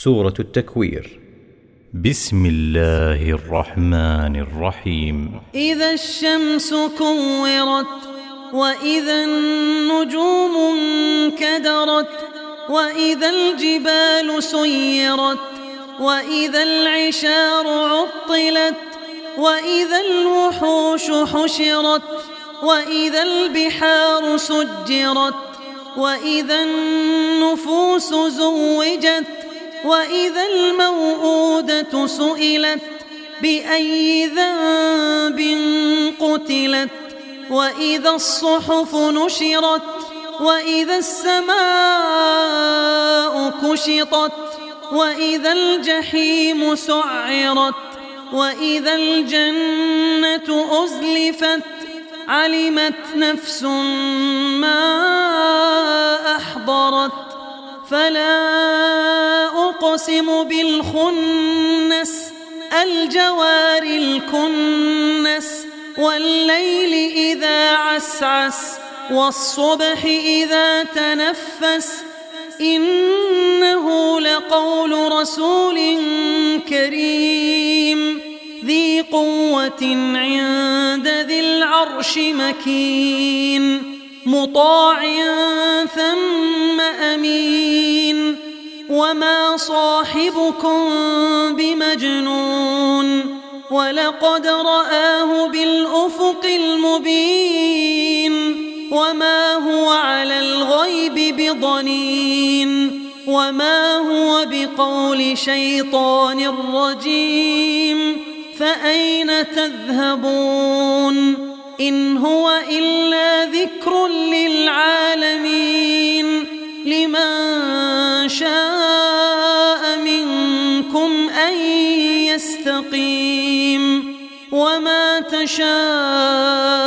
سورة التكوير. بسم الله الرحمن الرحيم. إذا الشمس كورت وإذا النجوم انكدرت وإذا الجبال سيرت وإذا العشار عطلت وإذا الوحوش حشرت وإذا البحار سجرت وإذا النفوس زوجت وإذا الموءودة سئلت بأي ذنب قتلت وإذا الصحف نشرت وإذا السماء كشطت وإذا الجحيم سعرت وإذا الجنة أزلفت علمت نفس ما أحضرت فلا أقسم بالخنس الجوار الكنس والليل إذا عسعس والصبح إذا تنفس إنه لقول رسول كريم ذي قوة عند ذي العرش مكين مطاع ثم أمين وما صاحبكم بمجنون ولقد رآه بالأفق المبين وما هو على الغيب بضنين وما هو بقول شيطان رجيم فأين تذهبون إن هو إلا ذكر للعالمين لمن شاء منكم أن يستقيم وما تشاءون